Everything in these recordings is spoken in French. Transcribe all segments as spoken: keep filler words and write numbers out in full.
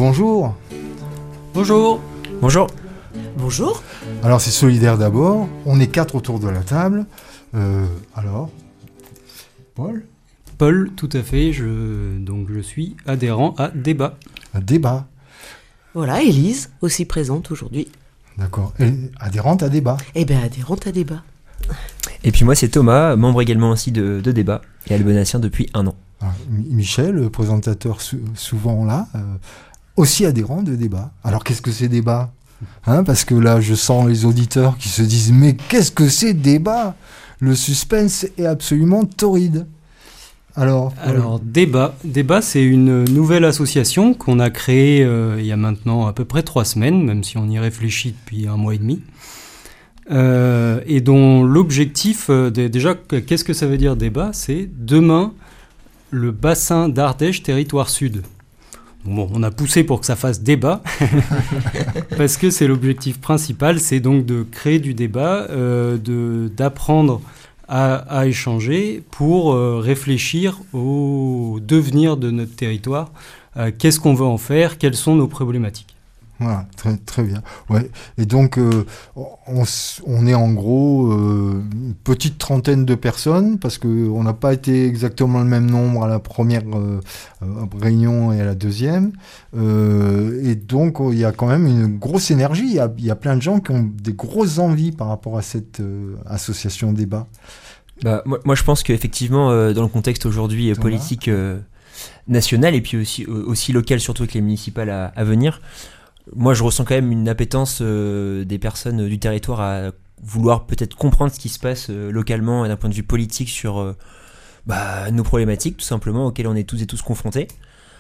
bonjour. Bonjour. Bonjour. Bonjour. Alors c'est Solidaire d'abord, on est quatre autour de la table. Euh, alors, Paul ? Paul, tout à fait, je, donc je suis adhérent à Débat. Un débat. Voilà, Élise, aussi présente aujourd'hui. D'accord. Et adhérente à Débat. Eh bien, adhérente à Débat. Et puis moi c'est Thomas, membre également aussi de, de Débat et albonacien depuis un an. Alors, Michel, présentateur sou- souvent là, euh, aussi adhérent de Débat. Alors qu'est-ce que c'est Débat ? Hein, parce que là je sens les auditeurs qui se disent mais qu'est-ce que c'est Débat ? Le suspense est absolument torride. Alors, Alors euh, Débat, Débat, c'est une nouvelle association qu'on a créée euh, il y a maintenant à peu près trois semaines, même si on y réfléchit depuis un mois et demi. Euh, et dont l'objectif, euh, de, déjà, qu'est-ce que ça veut dire Débat ? C'est demain le bassin d'Ardèche territoire sud. Bon, on a poussé pour que ça fasse débat, parce que c'est l'objectif principal, c'est donc de créer du débat, euh, de, d'apprendre à, à échanger pour euh, réfléchir au devenir de notre territoire, euh, qu'est-ce qu'on veut en faire, quelles sont nos problématiques. voilà, très, très bien. Ouais. Et donc, euh, on, on est en gros euh, une petite trentaine de personnes, parce qu'on n'a pas été exactement le même nombre à la première euh, euh, réunion et à la deuxième. Euh, et donc, il y a quand même une grosse énergie. Il y a, il y a plein de gens qui ont des grosses envies par rapport à cette euh, association débat. Bah, moi, moi je pense qu'effectivement euh, dans le contexte aujourd'hui euh, Thomas. politique euh, national et puis aussi, euh, aussi local, surtout avec les municipales à, à venir, moi je ressens quand même une appétence euh, des personnes euh, du territoire à vouloir peut-être comprendre ce qui se passe euh, localement et d'un point de vue politique sur euh, bah, nos problématiques tout simplement auxquelles on est tous et tous confrontés.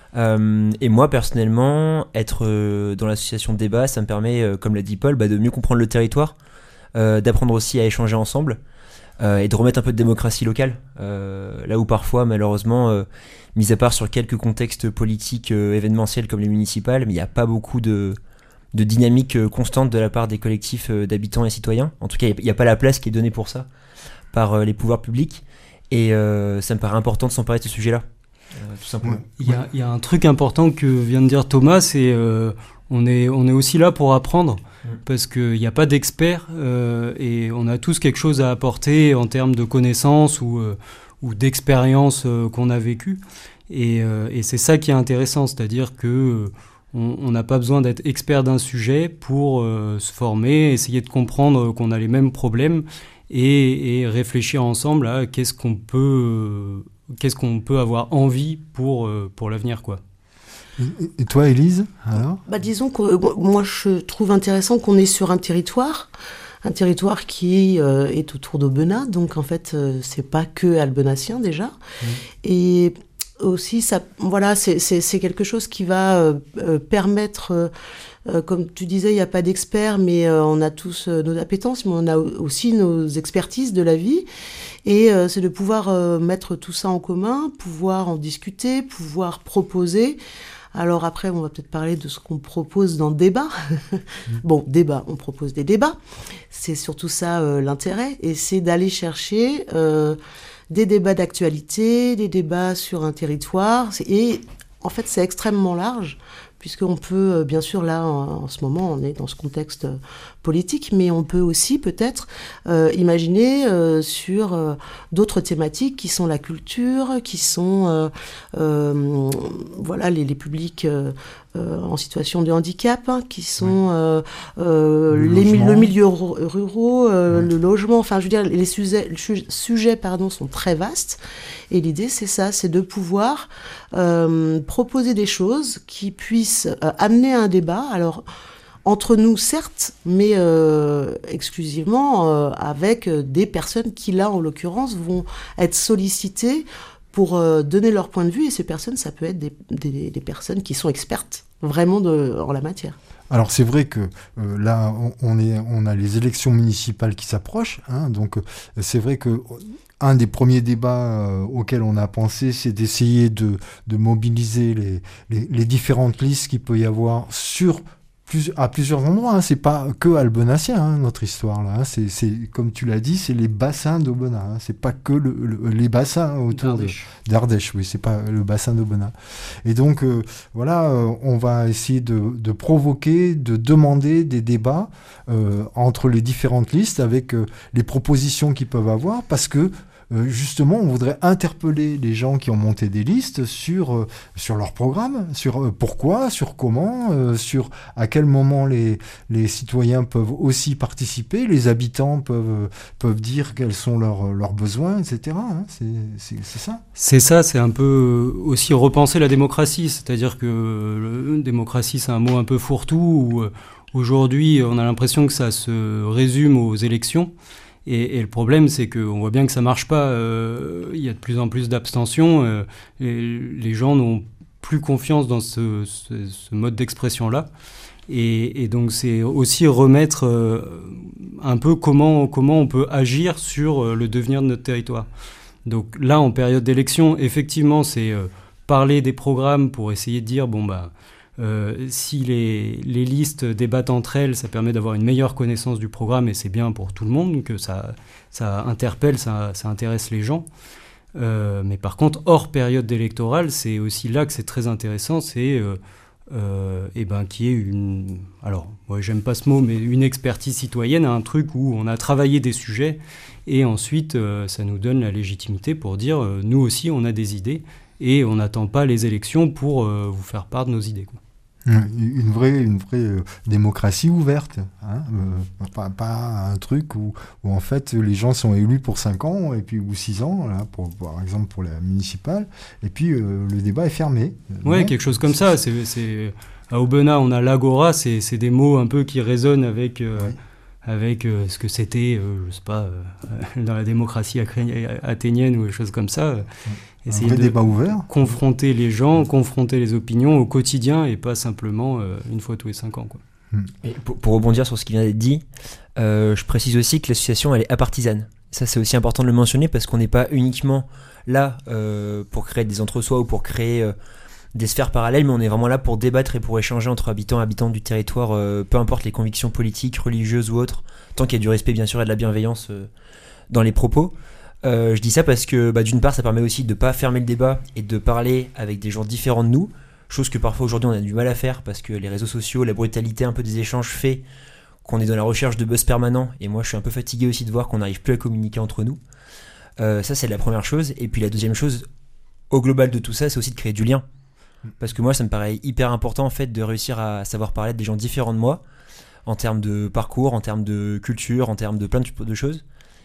Euh, et moi personnellement, être euh, dans l'association de débat, ça me permet, euh, comme l'a dit Paul, bah, de mieux comprendre le territoire, euh, d'apprendre aussi à échanger ensemble euh, et de remettre un peu de démocratie locale. Euh, là où parfois, malheureusement, euh, mis à part sur quelques contextes politiques euh, événementiels comme les municipales, mais il n'y a pas beaucoup de, de dynamique euh, constante de la part des collectifs euh, d'habitants et citoyens. En tout cas, il n'y a, a pas la place qui est donnée pour ça par euh, les pouvoirs publics. Et euh, ça me paraît important de s'emparer de ce sujet-là, euh, tout simplement. Ouais. Il y a, il y a un truc important que vient de dire Thomas, c'est euh, on est, on est aussi là pour apprendre, mmh. parce qu'il n'y a pas d'experts euh, et on a tous quelque chose à apporter en termes de connaissances ou, euh, ou d'expériences euh, qu'on a vécues. Et, euh, et c'est ça qui est intéressant, c'est-à-dire que on n'a pas besoin d'être expert d'un sujet pour euh, se former, essayer de comprendre qu'on a les mêmes problèmes et, et réfléchir ensemble à qu'est-ce qu'on peut, euh, qu'est-ce qu'on peut avoir envie pour, euh, pour l'avenir, quoi. Et, et toi, Élise, alors ? Bah, disons que euh, moi, je trouve intéressant qu'on est sur un territoire, un territoire qui euh, est autour d'Aubenas, donc en fait, euh, c'est pas que albonacien déjà. Mmh. Et aussi, ça, voilà, c'est, c'est, c'est quelque chose qui va euh, euh, permettre, euh, euh, comme tu disais, il n'y a pas d'experts, mais euh, on a tous euh, nos appétences, mais on a aussi nos expertises de la vie. Et euh, c'est de pouvoir euh, mettre tout ça en commun, pouvoir en discuter, pouvoir proposer. Alors après, on va peut-être parler de ce qu'on propose dans le débat. Mmh. Bon, débat, on propose des débats. C'est surtout ça euh, l'intérêt, et c'est d'aller chercher euh, des débats d'actualité, des débats sur un territoire. Et en fait, c'est extrêmement large, puisqu'on peut, bien sûr, là, en, en ce moment, on est dans ce contexte politique, mais on peut aussi peut-être euh, imaginer euh, sur euh, d'autres thématiques qui sont la culture, qui sont euh, euh, voilà, les, les publics euh, euh, en situation de handicap, hein, qui sont euh, euh, le, les, logement. le milieu rural, euh, ouais. le logement, enfin je veux dire, les sujets, les sujets pardon, sont très vastes, et l'idée c'est ça, c'est de pouvoir euh, proposer des choses qui puissent euh, amener à un débat, alors entre nous certes, mais euh, exclusivement euh, avec des personnes qui là en l'occurrence vont être sollicitées pour euh, donner leur point de vue, et ces personnes ça peut être des, des, des personnes qui sont expertes vraiment de, en la matière. Alors c'est vrai que euh, là on, on, est, on a les élections municipales qui s'approchent, hein, donc euh, c'est vrai que un des premiers débats euh, auxquels on a pensé, c'est d'essayer de, de mobiliser les, les, les différentes listes qu'il peut y avoir sur plus, à plusieurs endroits. Hein. C'est pas que albenacien, hein, notre histoire là. Hein. C'est, c'est comme tu l'as dit, c'est les bassins d'Aubenas. Hein. C'est pas que le, le, les bassins autour d'Ardèche. De, d'Ardèche. Oui, c'est pas le bassin d'Aubenas. Et donc euh, voilà, euh, on va essayer de, de provoquer, de demander des débats euh, entre les différentes listes avec euh, les propositions qu'ils peuvent avoir, parce que Euh, justement, on voudrait interpeller les gens qui ont monté des listes sur, euh, sur leur programme, sur euh, pourquoi, sur comment, euh, sur à quel moment les, les citoyens peuvent aussi participer, les habitants peuvent, peuvent dire quels sont leurs, leurs besoins, et cetera. Hein, c'est, c'est, c'est ça. C'est ça, c'est un peu aussi repenser la démocratie, c'est-à-dire que la démocratie, c'est un mot un peu fourre-tout, où euh, aujourd'hui, on a l'impression que ça se résume aux élections. Et, et le problème, c'est qu'on voit bien que ça marche pas. Euh, il y a de plus en plus d'abstention. Euh, et les gens n'ont plus confiance dans ce, ce, ce mode d'expression-là. Et, et donc, c'est aussi remettre euh, un peu comment, comment on peut agir sur euh, le devenir de notre territoire. Donc là, en période d'élection, effectivement, c'est euh, parler des programmes pour essayer de dire, bon, bah, Euh, si les, les listes débattent entre elles, ça permet d'avoir une meilleure connaissance du programme et c'est bien pour tout le monde, que ça, ça interpelle, ça, ça intéresse les gens. Euh, mais par contre, hors période électorale, c'est aussi là que c'est très intéressant, c'est euh, euh, eh ben, qu'il y ait une... Alors, ouais, j'aime pas ce mot, mais une expertise citoyenne, un truc où on a travaillé des sujets et ensuite euh, ça nous donne la légitimité pour dire euh, nous aussi on a des idées et on n'attend pas les élections pour euh, vous faire part de nos idées, quoi. Une vraie, une vraie euh, démocratie ouverte, hein, euh, pas, pas un truc où, où en fait les gens sont élus pour cinq ans et puis ou six ans, là, pour, par exemple pour la municipale, et puis euh, le débat est fermé. Ouais, quelque chose comme ça. C'est, c'est... À Aubenas, on a l'agora, c'est, c'est des mots un peu qui résonnent avec, euh, ouais. avec euh, ce que c'était, euh, je sais pas, euh, dans la démocratie athénienne ou des choses comme ça. Ouais. Essayer un vrai de débat ouvert. Confronter les gens, confronter les opinions au quotidien et pas simplement euh, une fois tous les cinq ans, quoi. Et pour, pour rebondir sur ce qui vient d'être dit, euh, je précise aussi que l'association elle est apartisane. Ça c'est aussi important de le mentionner parce qu'on n'est pas uniquement là euh, pour créer des entre-soi ou pour créer euh, des sphères parallèles, mais on est vraiment là pour débattre et pour échanger entre habitants et habitants du territoire, euh, peu importe les convictions politiques, religieuses ou autres, tant qu'il y a du respect bien sûr et de la bienveillance euh, dans les propos. Euh, je dis ça parce que bah, d'une part ça permet aussi de ne pas fermer le débat et de parler avec des gens différents de nous, chose que parfois aujourd'hui on a du mal à faire parce que les réseaux sociaux, la brutalité un peu des échanges fait qu'on est dans la recherche de buzz permanent, et moi je suis un peu fatigué aussi de voir qu'on n'arrive plus à communiquer entre nous. Euh, ça c'est la première chose, et puis la deuxième chose au global de tout ça c'est aussi de créer du lien, parce que moi ça me paraît hyper important en fait de réussir à savoir parler de des gens différents de moi en termes de parcours, en termes de culture, en termes de plein de, de choses.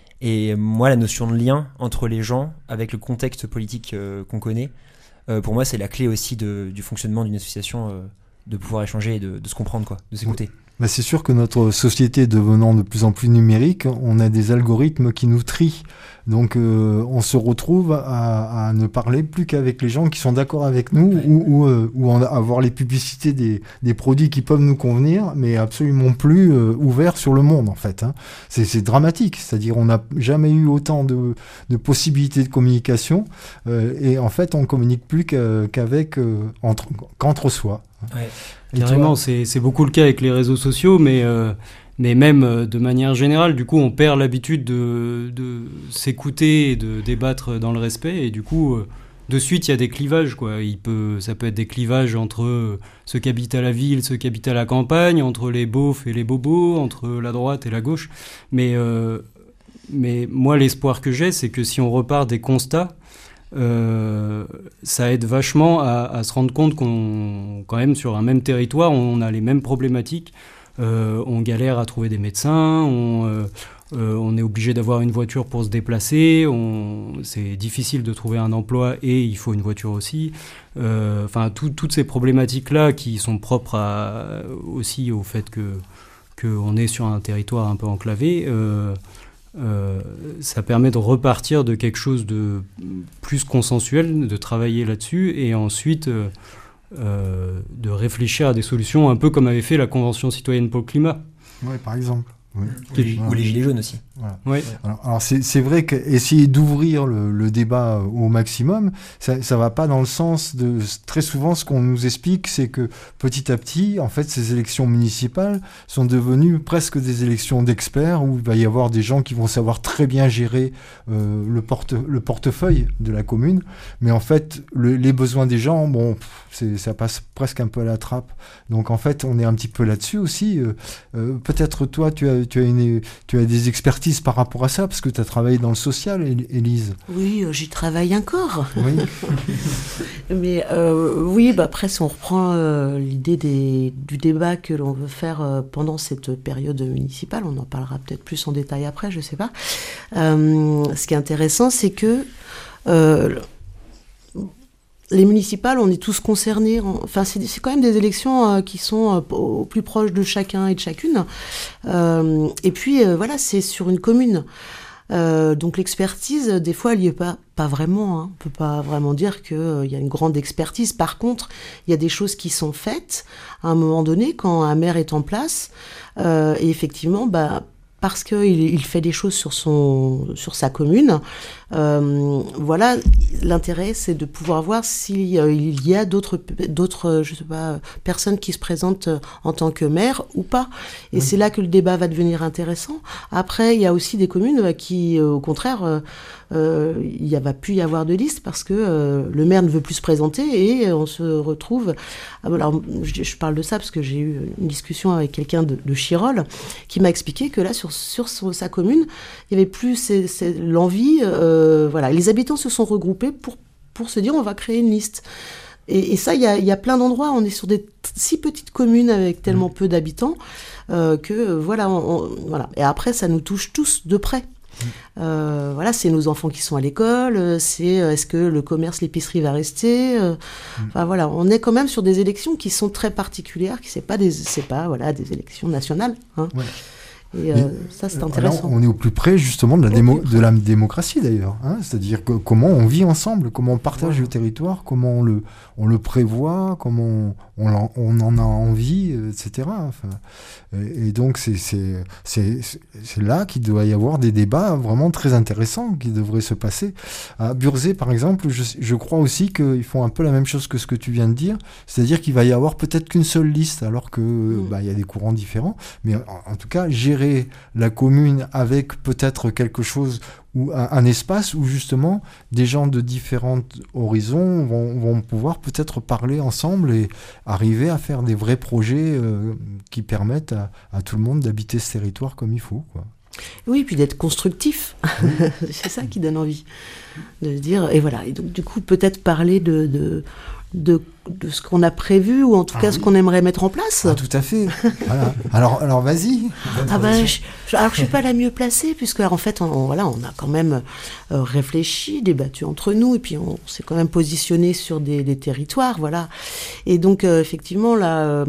Et moi, la notion de lien entre les gens, avec le contexte politique euh, qu'on connaît, euh, pour moi, c'est la clé aussi de, du fonctionnement d'une association, euh, de pouvoir échanger et de, de se comprendre, quoi, de s'écouter. Bah c'est sûr que notre société devenant de plus en plus numérique, on a des algorithmes qui nous trient. Donc euh, on se retrouve à, à ne parler plus qu'avec les gens qui sont d'accord avec nous, ouais. ou, ou, euh, ou en avoir les publicités des, des produits qui peuvent nous convenir, mais absolument plus euh, ouverts sur le monde en fait. Hein. C'est, c'est dramatique, c'est-à-dire on n'a jamais eu autant de, de possibilités de communication euh, et en fait on communique plus qu'avec euh, entre, qu'entre soi. Ouais. Carrément, c'est, c'est beaucoup le cas avec les réseaux sociaux, mais, euh, mais même euh, de manière générale, du coup, on perd l'habitude de, de s'écouter et de débattre dans le respect, et du coup, euh, de suite, il y a des clivages, quoi. Il peut, ça peut être des clivages entre euh, ceux qui habitent à la ville, ceux qui habitent à la campagne, entre les beaufs et les bobos, entre la droite et la gauche. Mais, euh, mais moi, l'espoir que j'ai, c'est que si on repart des constats, Euh, ça aide vachement à, à se rendre compte qu'on, quand même, sur un même territoire, on a les mêmes problématiques. Euh, on galère à trouver des médecins, on, euh, euh, on est obligé d'avoir une voiture pour se déplacer, on, c'est difficile de trouver un emploi et il faut une voiture aussi. Enfin, euh, toutes ces problématiques-là qui sont propres à, aussi au fait que qu'on est sur un territoire un peu enclavé. Euh, Euh, ça permet de repartir de quelque chose de plus consensuel, de travailler là-dessus et ensuite euh, euh, de réfléchir à des solutions un peu comme avait fait la Convention citoyenne pour le climat. Oui, par exemple. Oui. Et, voilà. Ou les gilets jaunes aussi. Voilà. Oui. Alors, alors c'est, c'est vrai qu'essayer d'ouvrir le, le débat au maximum, ça ne va pas dans le sens de... Très souvent, ce qu'on nous explique, c'est que petit à petit, en fait, ces élections municipales sont devenues presque des élections d'experts où il va y avoir des gens qui vont savoir très bien gérer euh, le, porte, le portefeuille de la commune. Mais en fait, le, les besoins des gens, bon, c'est, ça passe presque un peu à la trappe. Donc en fait, on est un petit peu là-dessus aussi. Euh, euh, peut-être toi, tu as, tu, as une, tu as des expertises par rapport à ça, parce que tu as travaillé dans le social, Élise. Oui, euh, j'y travaille encore. Oui. Mais euh, oui, bah après, si on reprend euh, l'idée des, du débat que l'on veut faire euh, pendant cette période municipale, on en parlera peut-être plus en détail après, je sais pas. Euh, ce qui est intéressant, c'est que euh, les municipales, on est tous concernés. Enfin, c'est, c'est quand même des élections euh, qui sont euh, au plus proche de chacun et de chacune. Euh, et puis, euh, voilà, c'est sur une commune. Euh, donc l'expertise, des fois, elle n'y est pas, pas vraiment. Hein. On ne peut pas vraiment dire qu'il euh, y a une grande expertise. Par contre, il y a des choses qui sont faites à un moment donné quand un maire est en place. Euh, et effectivement, bah, parce qu'il il fait des choses sur, son, sur sa commune. Euh, voilà, l'intérêt, c'est de pouvoir voir s'il euh, il y a d'autres, d'autres, je sais pas, personnes qui se présentent en tant que maire ou pas. Et oui. C'est là que le débat va devenir intéressant. Après, il y a aussi des communes qui, euh, au contraire, euh, euh, il n'y va plus y avoir de liste parce que euh, le maire ne veut plus se présenter et on se retrouve... Alors, je, je parle de ça parce que j'ai eu une discussion avec quelqu'un de, de Chirol qui m'a expliqué que là, sur, sur sa commune, il n'y avait plus c'est, c'est l'envie... Euh, Euh, voilà, les habitants se sont regroupés pour, pour se dire on va créer une liste. Et, et ça, il y a, y a plein d'endroits. On est sur des t- si petites communes avec tellement peu d'habitants euh, que euh, voilà, on, on, voilà. Et après, ça nous touche tous de près. Euh, voilà, c'est nos enfants qui sont à l'école. C'est euh, est-ce que le commerce, l'épicerie va rester. Euh, enfin voilà, on est quand même sur des élections qui sont très particulières, qui c'est pas des, c'est pas voilà des élections nationales. Hein. Ouais. Et euh, ça, c'est intéressant. Alors, on est au plus près, justement, de la, démo- de la démocratie, d'ailleurs. Hein, c'est-à-dire que, comment on vit ensemble, comment on partage ouais. le territoire, comment on le, on le prévoit, comment on, on, on en a envie, et cetera. Enfin, et, et donc, c'est, c'est, c'est, c'est là qu'il doit y avoir des débats vraiment très intéressants qui devraient se passer. À Burzet, par exemple, je, je crois aussi qu'ils font un peu la même chose que ce que tu viens de dire, c'est-à-dire qu'il va y avoir peut-être qu'une seule liste, alors que mmh. bah, y a des courants différents. Mais en, en tout cas, gérer la commune avec peut-être quelque chose ou un, un espace où justement des gens de différents horizons vont, vont pouvoir peut-être parler ensemble et arriver à faire des vrais projets euh, qui permettent à, à tout le monde d'habiter ce territoire comme il faut, quoi. Oui, puis d'être constructif. C'est ça qui donne envie de se dire. Et voilà. Et donc du coup, peut-être parler de, de De, de ce qu'on a prévu ou en tout ah cas oui. ce qu'on aimerait mettre en place. Ah, tout à fait. Voilà. Alors, alors vas-y. Ah ben, je, je, alors je suis pas la mieux placée puisque en fait on, on, voilà, on a quand même euh, réfléchi, débattu entre nous et puis on, on s'est quand même positionné sur des, des territoires, voilà. Et donc euh, effectivement là, euh,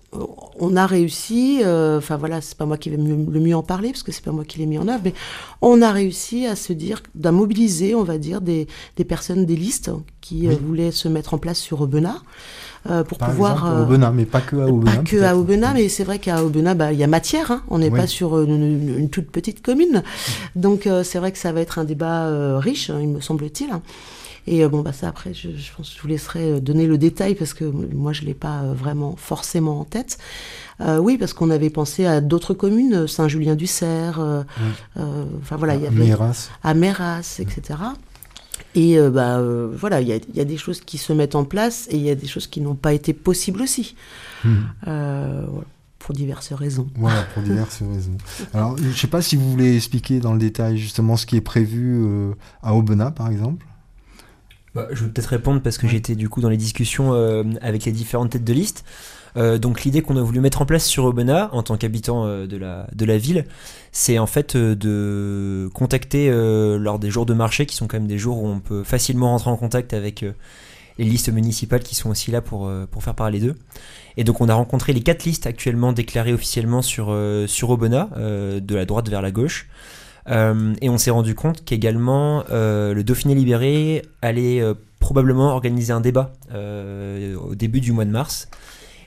on a réussi. Enfin euh, voilà, c'est pas moi qui vais mieux, le mieux en parler parce que c'est pas moi qui l'ai mis en œuvre, mais on a réussi à se dire, à mobiliser, on va dire, des, des personnes, des listes qui oui. euh, voulaient se mettre en place sur Aubenas. Euh, pour Par pouvoir exemple, euh, Aubenas, mais pas que à Aubenas. Pas que à Aubenas, mais c'est vrai qu'à Aubenas, bah, il y a matière. Hein, on n'est oui. pas sur une, une, une toute petite commune, donc euh, c'est vrai que ça va être un débat euh, riche, il me semble-t-il. Et euh, bon, bah ça après, je, je pense que je vous laisserai donner le détail parce que moi je l'ai pas euh, vraiment forcément en tête. Euh, oui, parce qu'on avait pensé à d'autres communes, Saint-Julien-du-Cerf, euh, oui. euh, enfin voilà, il y avait Méras. à Méras, et cetera. Et euh, bah euh, voilà, il y a, y a des choses qui se mettent en place et il y a des choses qui n'ont pas été possibles aussi, mmh. euh, voilà, pour diverses raisons. Voilà, pour diverses raisons. Alors, je ne sais pas si vous voulez expliquer dans le détail justement ce qui est prévu euh, à Aubenas, par exemple. Bah, je vais peut-être répondre parce que ouais. j'étais du coup dans les discussions euh, avec les différentes têtes de liste. Euh, donc l'idée qu'on a voulu mettre en place sur Aubenas en tant qu'habitant euh, de, la, de la ville, c'est en fait euh, de contacter euh, lors des jours de marché qui sont quand même des jours où on peut facilement rentrer en contact avec euh, les listes municipales qui sont aussi là pour, euh, pour faire parler d'eux. Et donc on a rencontré les quatre listes actuellement déclarées officiellement sur, euh, sur Aubenas, euh, de la droite vers la gauche. Euh, et on s'est rendu compte qu'également euh, le Dauphiné libéré allait euh, probablement organiser un débat euh, au début du mois de mars.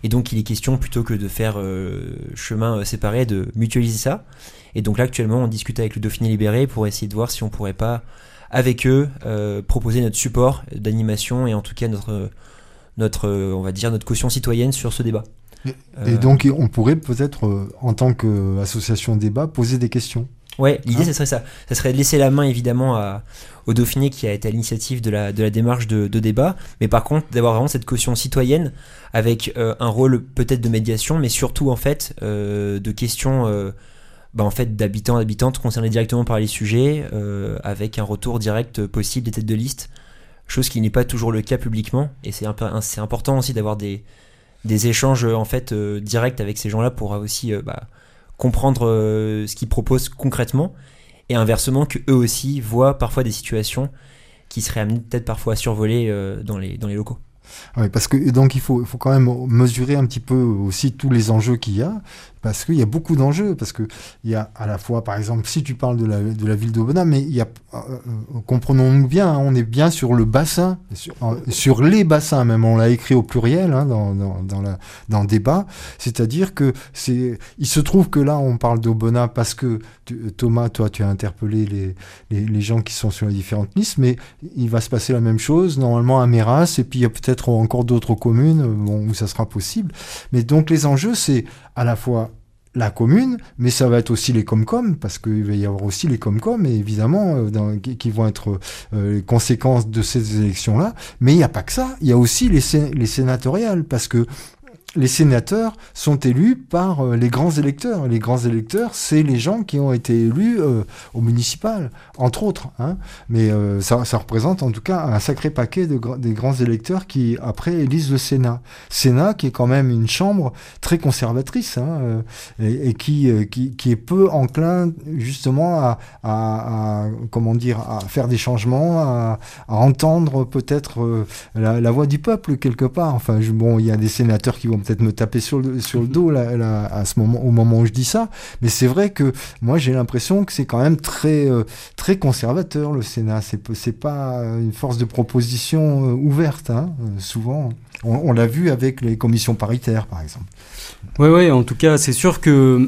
Et donc il est question, plutôt que de faire euh, chemin euh, séparé, de mutualiser ça. Et donc là actuellement on discute avec le Dauphiné Libéré pour essayer de voir si on pourrait pas avec eux euh, proposer notre support d'animation et en tout cas notre, notre euh, on va dire notre caution citoyenne sur ce débat. Et, euh, et donc on pourrait peut-être euh, en tant qu'association débat poser des questions. Ouais, l'idée, hein ce serait ça. Ça serait de laisser la main, évidemment, à, au Dauphiné qui a été à l'initiative de la, de la démarche de, de débat, mais par contre, d'avoir vraiment cette caution citoyenne avec euh, un rôle peut-être de médiation, mais surtout, en fait, euh, de questions euh, bah, en fait, d'habitants, d'habitantes concernés directement par les sujets, euh, avec un retour direct possible des têtes de liste, chose qui n'est pas toujours le cas publiquement, et c'est, un peu, c'est important aussi d'avoir des, des échanges, en fait, euh, directs avec ces gens-là pour aussi... Euh, bah, comprendre euh, ce qu'ils proposent concrètement et inversement que eux aussi voient parfois des situations qui seraient amenées peut-être parfois à survoler euh, dans les dans les locaux. Oui, parce que donc il faut il faut quand même mesurer un petit peu aussi tous les enjeux qu'il y a, parce qu'il y a beaucoup d'enjeux, parce que il y a à la fois, par exemple, si tu parles de la de la ville d'Aubenas, mais il y a euh, comprenons-nous bien, hein, on est bien sur le bassin, sur, sur les bassins même, on l'a écrit au pluriel hein, dans dans dans la dans le débat, c'est-à-dire que c'est il se trouve que là on parle d'Aubenas parce que tu, Thomas, toi tu as interpellé les, les les gens qui sont sur les différentes listes, mais il va se passer la même chose normalement à Méras, et puis il y a peut-être encore d'autres communes bon, où ça sera possible. Mais donc les enjeux, c'est à la fois la commune, mais ça va être aussi les Comcom, parce qu'il va y avoir aussi les Comcom, et évidemment, euh, dans, qui, qui vont être euh, les conséquences de ces élections-là. Mais il n'y a pas que ça, il y a aussi les, sé- les sénatoriales, parce que les sénateurs sont élus par euh, les grands électeurs. Les grands électeurs, c'est les gens qui ont été élus euh, au municipal, entre autres. Hein. Mais euh, ça, ça représente en tout cas un sacré paquet de gr- des grands électeurs qui, après, élisent le Sénat. Sénat qui est quand même une chambre très conservatrice hein, euh, et, et qui, euh, qui, qui est peu enclin justement à, à, à, comment dire, à faire des changements, à, à entendre peut-être euh, la, la voix du peuple quelque part. Enfin, je, bon, il y a des sénateurs qui vont peut-être me taper sur le, sur le dos là, là, à ce moment, au moment où je dis ça, mais c'est vrai que moi j'ai l'impression que c'est quand même très, euh, très conservateur le Sénat, c'est, c'est pas une force de proposition euh, ouverte, hein, euh, souvent, on, on l'a vu avec les commissions paritaires par exemple. Oui, ouais, en tout cas c'est sûr que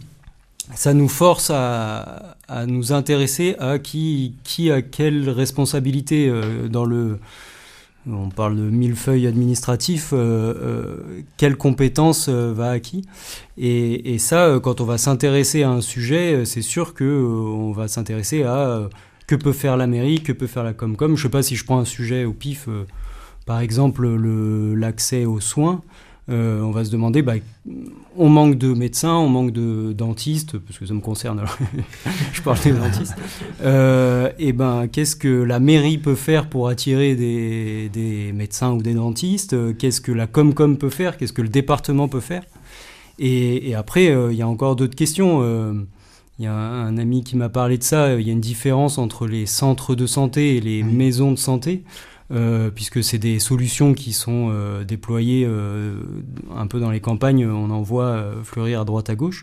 ça nous force à, à nous intéresser à qui, qui a quelle responsabilité euh, dans le... On parle de millefeuille administratif, euh, euh, quelle compétence euh, va à qui et, et ça, euh, quand on va s'intéresser à un sujet, euh, c'est sûr qu'on euh, va s'intéresser à euh, que peut faire la mairie, que peut faire la Comcom. Je ne sais pas si je prends un sujet au pif, euh, par exemple le, l'accès aux soins. Euh, on va se demander, bah, on manque de médecins, on manque de dentistes, parce que ça me concerne, alors je parle des dentistes. Euh, et ben, qu'est-ce que la mairie peut faire pour attirer des, des médecins ou des dentistes ? Qu'est-ce que la Comcom peut faire ? Qu'est-ce que le département peut faire ? et, et après, il euh, y a encore d'autres questions. Il euh, y a un, un ami qui m'a parlé de ça. Il y a une différence entre les centres de santé et les maisons de santé. Euh, puisque c'est des solutions qui sont euh, déployées euh, un peu dans les campagnes, on en voit euh, fleurir à droite à gauche.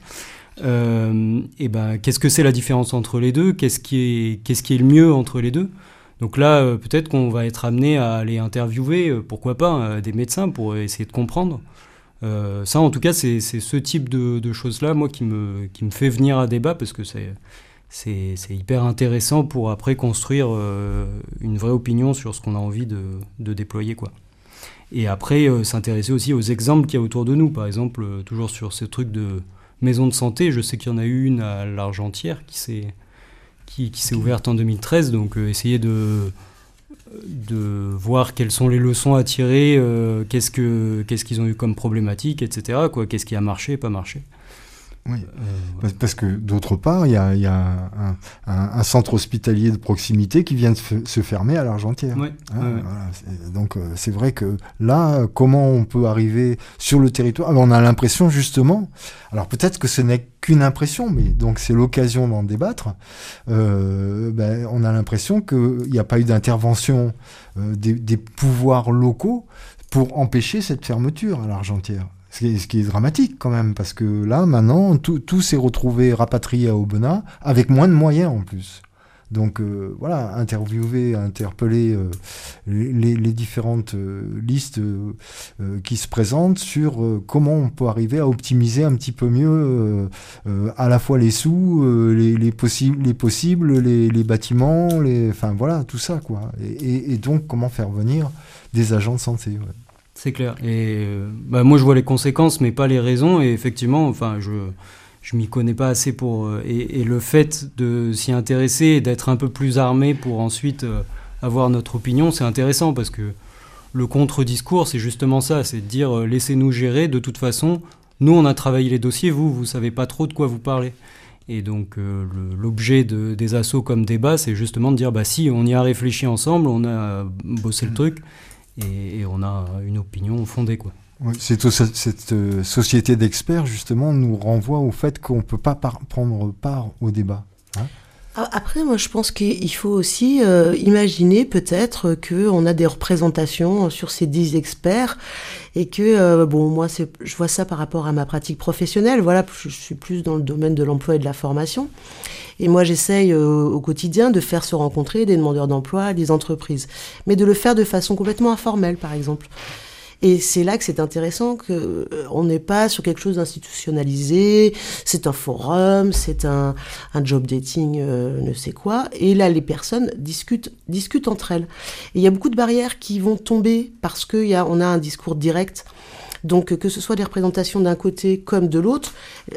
Euh, et ben, qu'est-ce que c'est la différence entre les deux ? Qu'est-ce qui est, qu'est-ce qui est le mieux entre les deux ? Donc là, euh, peut-être qu'on va être amené à aller interviewer, euh, pourquoi pas, euh, des médecins pour essayer de comprendre. Euh, ça, en tout cas, c'est, c'est ce type de, de choses-là, moi, qui me, qui me fait venir à débat, parce que c'est... C'est, c'est hyper intéressant pour après construire euh, une vraie opinion sur ce qu'on a envie de, de déployer, quoi. Et après, euh, s'intéresser aussi aux exemples qu'il y a autour de nous. Par exemple, euh, toujours sur ce truc de maison de santé, je sais qu'il y en a eu une à l'Argentière qui s'est, qui, qui s'est ouverte en deux mille treize. Donc, euh, essayer de, de voir quelles sont les leçons à tirer, euh, qu'est-ce, que, qu'est-ce qu'ils ont eu comme problématique, et cetera, quoi, qu'est-ce qui a marché, pas marché. Oui, euh, parce que d'autre part, il y a, y a un, un, un centre hospitalier de proximité qui vient de f- se fermer à l'Argentière. Ouais, hein, ouais. Voilà, c'est, donc euh, c'est vrai que là, comment on peut arriver sur le territoire ? Alors, on a l'impression justement, alors peut-être que ce n'est qu'une impression, mais donc c'est l'occasion d'en débattre. Euh, ben, on a l'impression qu'il n'y a pas eu d'intervention euh, des, des pouvoirs locaux pour empêcher cette fermeture à l'Argentière. Ce qui, est, ce qui est dramatique quand même, parce que là, maintenant, tout, tout s'est retrouvé rapatrié à Aubenas, avec moins de moyens en plus. Donc euh, voilà, interviewer, interpeller euh, les, les différentes euh, listes euh, euh, qui se présentent sur euh, comment on peut arriver à optimiser un petit peu mieux euh, euh, à la fois les sous, euh, les, les, possi- les possibles, les, les bâtiments, les, enfin voilà, tout ça quoi. Et, et, et donc comment faire venir des agents de santé. Ouais. C'est clair. Et euh, bah, moi je vois les conséquences, mais pas les raisons. Et effectivement, enfin je je m'y connais pas assez pour euh, et, et le fait de s'y intéresser et d'être un peu plus armé pour ensuite euh, avoir notre opinion, c'est intéressant parce que le contre-discours, c'est justement ça, c'est de dire euh, laissez-nous gérer. De toute façon, nous on a travaillé les dossiers, vous vous savez pas trop de quoi vous parlez. Et donc euh, le, l'objet de, des assos comme débat, c'est justement de dire bah si on y a réfléchi ensemble, on a bossé le truc et, et on a une opinion fondée quoi. Oui, cette, cette euh, société d'experts, justement, nous renvoie au fait qu'on ne peut pas par- prendre part au débat. Hein. Après, moi, je pense qu'il faut aussi euh, imaginer peut-être qu'on a des représentations sur ces dix experts et que, euh, bon, moi, c'est, je vois ça par rapport à ma pratique professionnelle. Voilà, je suis plus dans le domaine de l'emploi et de la formation. Et moi, j'essaye euh, au quotidien de faire se rencontrer des demandeurs d'emploi, des entreprises, mais de le faire de façon complètement informelle, par exemple. Et c'est là que c'est intéressant qu'on euh, n'est pas sur quelque chose d'institutionnalisé, c'est un forum, c'est un, un job dating, euh, ne sais quoi. Et là, les personnes discutent, discutent entre elles. Et il y a beaucoup de barrières qui vont tomber parce qu'on a, a un discours direct. Donc, que ce soit des représentations d'un côté comme de l'autre,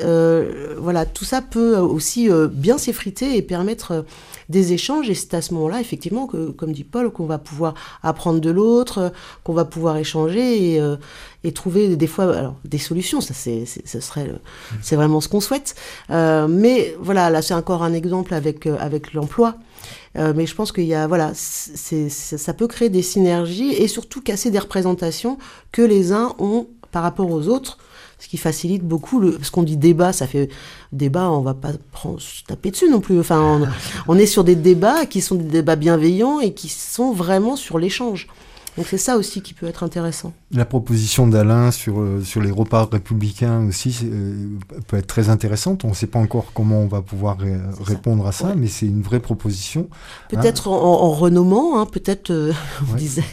euh, voilà, tout ça peut aussi euh, bien s'effriter et permettre euh, des échanges. Et c'est à ce moment-là, effectivement, que, comme dit Paul, qu'on va pouvoir apprendre de l'autre, euh, qu'on va pouvoir échanger et, euh, et trouver des fois alors, des solutions. Ça, c'est, c'est, ce serait, c'est vraiment ce qu'on souhaite. Euh, mais voilà, là, c'est encore un exemple avec, euh, avec l'emploi. Euh, mais je pense qu'il y a, voilà, c'est, c'est, ça peut créer des synergies et surtout casser des représentations que les uns ont par rapport aux autres, ce qui facilite beaucoup le, parce qu'on dit débat, ça fait débat, on va pas prendre, se taper dessus non plus. Enfin, on, on est sur des débats qui sont des débats bienveillants et qui sont vraiment sur l'échange. Donc c'est ça aussi qui peut être intéressant. La proposition d'Alain sur, euh, sur les repas républicains aussi euh, peut être très intéressante. On ne sait pas encore comment on va pouvoir ré- répondre ça. à ça, ouais. Mais c'est une vraie proposition. Peut-être hein. en, en renommant, hein, peut-être, euh, on ouais. disait,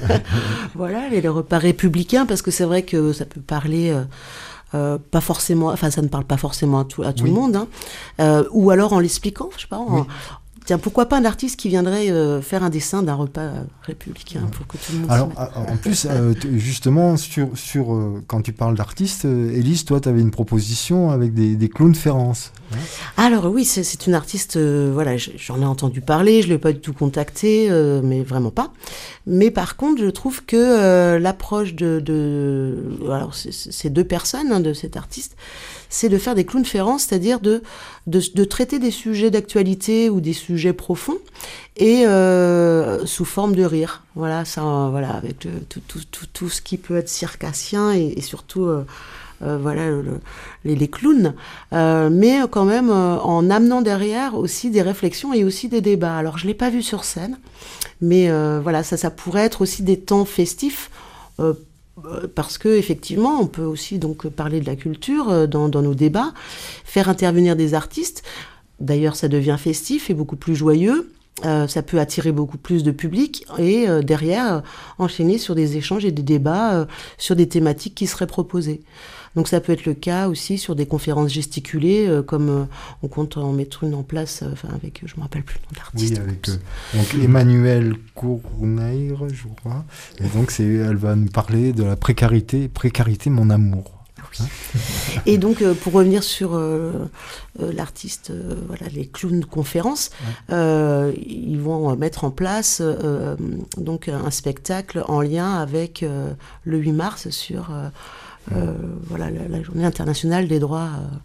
voilà, les, les repas républicains, parce que c'est vrai que ça peut parler... Euh, Euh, pas forcément, enfin ça ne parle pas forcément à tout, à tout oui. le monde, hein. euh, ou alors en l'expliquant, je sais pas, en, oui. Tiens, pourquoi pas un artiste qui viendrait euh, faire un dessin d'un repas euh, républicain ouais. pour que tout le monde Alors, en plus, euh, justement, sur, sur, euh, quand tu parles d'artistes, euh, Élise, toi, tu avais une proposition avec des, des clowns Ferrance. Hein. Alors oui, c'est, c'est une artiste, euh, voilà, j'en ai entendu parler, je ne l'ai pas du tout contactée, euh, mais vraiment pas. Mais par contre, je trouve que euh, l'approche de, de alors, c'est, c'est deux personnes, hein, de cet artiste, c'est de faire des clowns Ferrance, c'est-à-dire de, de, de traiter des sujets d'actualité ou des sujets profonds et euh, sous forme de rire. Voilà, ça, euh, voilà, avec le, tout, tout, tout, tout ce qui peut être circassien et, et surtout, euh, euh, voilà, le, le, les, les clowns, euh, mais quand même euh, en amenant derrière aussi des réflexions et aussi des débats. Alors, je l'ai pas vu sur scène, mais euh, voilà, ça, ça pourrait être aussi des temps festifs. Euh, Parce que effectivement, on peut aussi donc parler de la culture dans, dans nos débats, faire intervenir des artistes. D'ailleurs, ça devient festif et beaucoup plus joyeux. Euh, ça peut attirer beaucoup plus de public et euh, derrière euh, enchaîner sur des échanges et des débats euh, sur des thématiques qui seraient proposées. Donc ça peut être le cas aussi sur des conférences gesticulées, euh, comme euh, on compte en mettre une en place, enfin euh, avec, je me rappelle plus le nom d'artiste. Oui, avec euh, donc Emmanuelle Courneire, je crois. Et donc c'est, elle va nous parler de la précarité, précarité mon amour. Oui. Et donc, euh, pour revenir sur euh, euh, l'artiste, euh, voilà, les clowns conférences, ouais. euh, ils vont mettre en place euh, donc un spectacle en lien avec euh, le huit mars sur euh, ouais. euh, voilà, la, la journée internationale des droits euh,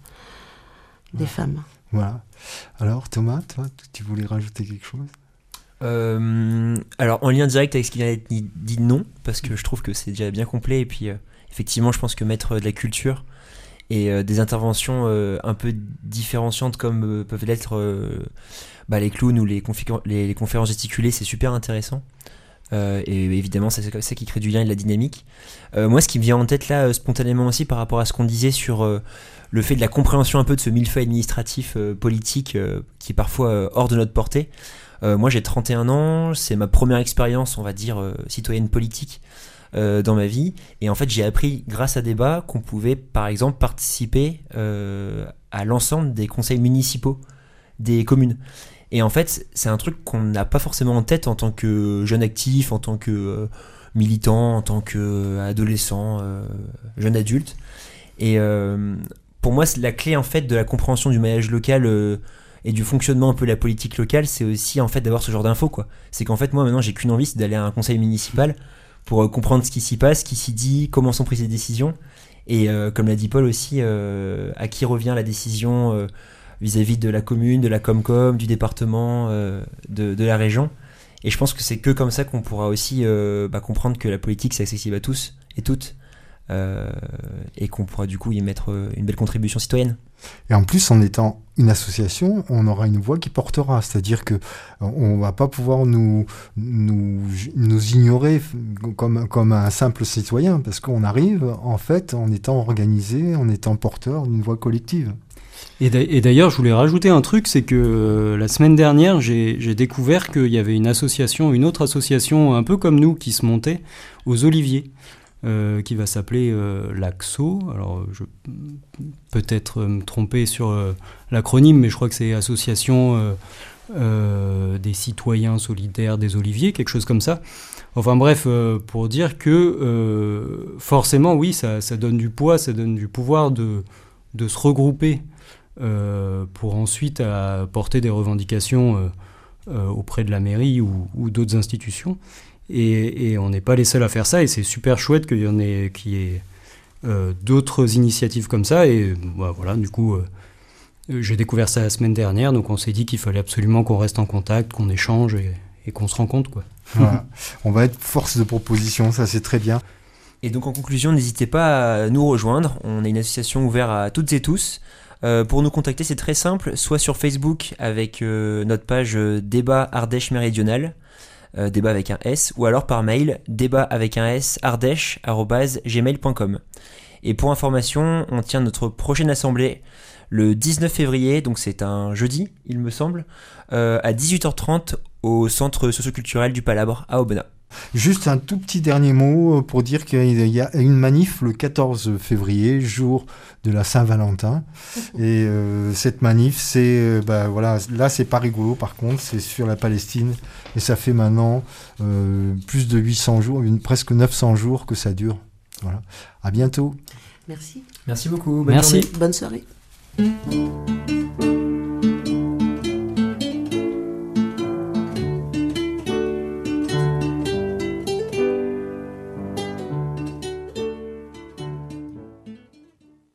des ouais. femmes. Voilà. Alors, Thomas, toi, tu voulais rajouter quelque chose ? euh, Alors, en lien direct avec ce qu'il a dit, non, parce que je trouve que c'est déjà bien complet, et puis... Euh, effectivement, je pense que mettre de la culture et euh, des interventions euh, un peu différenciantes comme euh, peuvent l'être euh, bah, les clowns ou les, config- les, les conférences gesticulées, c'est super intéressant. Euh, et évidemment, c'est ça qui crée du lien et de la dynamique. Euh, moi, ce qui me vient en tête là, euh, spontanément aussi, par rapport à ce qu'on disait sur euh, le fait de la compréhension un peu de ce millefeuille administratif euh, politique euh, qui est parfois euh, hors de notre portée. Euh, moi, j'ai trente et un ans, c'est ma première expérience, on va dire, euh, citoyenne politique euh, dans ma vie. Et en fait, j'ai appris, grâce à Débat, qu'on pouvait, par exemple, participer euh, à l'ensemble des conseils municipaux des communes. Et en fait, c'est un truc qu'on n'a pas forcément en tête en tant que jeune actif, en tant que euh, militant, en tant qu'adolescent, euh, jeune adulte. Et euh, pour moi, c'est la clé en fait de la compréhension du maillage local euh, et du fonctionnement un peu de la politique locale, c'est aussi en fait d'avoir ce genre d'infos, quoi. C'est qu'en fait, moi maintenant, j'ai qu'une envie, c'est d'aller à un conseil municipal pour euh, comprendre ce qui s'y passe, ce qui s'y dit, comment sont prises les décisions. Et euh, comme l'a dit Paul aussi, euh, à qui revient la décision euh, vis-à-vis de la commune, de la Comcom, du département, euh, de, de la région. Et je pense que c'est que comme ça qu'on pourra aussi euh, bah, comprendre que la politique c'est accessible à tous et toutes, euh, et qu'on pourra du coup y mettre une belle contribution citoyenne. Et en plus, en étant une association, on aura une voix qui portera, c'est-à-dire que on va pas pouvoir nous nous, nous ignorer comme comme un simple citoyen, parce qu'on arrive en fait en étant organisé, en étant porteur d'une voix collective. Et d'ailleurs, je voulais rajouter un truc, c'est que euh, la semaine dernière, j'ai, j'ai découvert qu'il y avait une association, une autre association un peu comme nous qui se montait aux Oliviers, euh, qui va s'appeler euh, l'Axo. Alors, je peut-être me tromper sur euh, l'acronyme, mais je crois que c'est Association euh, euh, des citoyens solidaires des Oliviers, quelque chose comme ça. Enfin bref, euh, pour dire que euh, forcément, oui, ça, ça donne du poids, ça donne du pouvoir de, de se regrouper. Euh, pour ensuite euh, porter des revendications euh, euh, auprès de la mairie ou, ou d'autres institutions. Et, et on n'est pas les seuls à faire ça, et c'est super chouette qu'il y en ait, qu'il y ait euh, d'autres initiatives comme ça. Et bah, voilà, du coup, euh, j'ai découvert ça la semaine dernière, donc on s'est dit qu'il fallait absolument qu'on reste en contact, qu'on échange et, et qu'on se rencontre, quoi. Voilà. On va être force de proposition, ça c'est très bien. Et donc en conclusion, n'hésitez pas à nous rejoindre. On est une association ouverte à toutes et tous. Euh, pour nous contacter, c'est très simple, soit sur Facebook avec euh, notre page euh, Débat Ardèche Méridionale, euh, débat avec un S, ou alors par mail débat avec un S ardèche arobase gmail point com. Et pour information, on tient notre prochaine assemblée le dix-neuf février, donc c'est un jeudi, il me semble, euh, à dix-huit heures trente au centre socio-culturel du Palabre à Aubenas. Juste un tout petit dernier mot pour dire qu'il y a une manif le quatorze février, jour de la Saint-Valentin. Et euh, cette manif, c'est, euh, bah, voilà, là c'est pas rigolo par contre, c'est sur la Palestine. Et ça fait maintenant euh, plus de huit cents jours, une, presque neuf cents jours que ça dure. Voilà. À bientôt. Merci. Merci beaucoup. Bonne Merci. journée. Bonne soirée.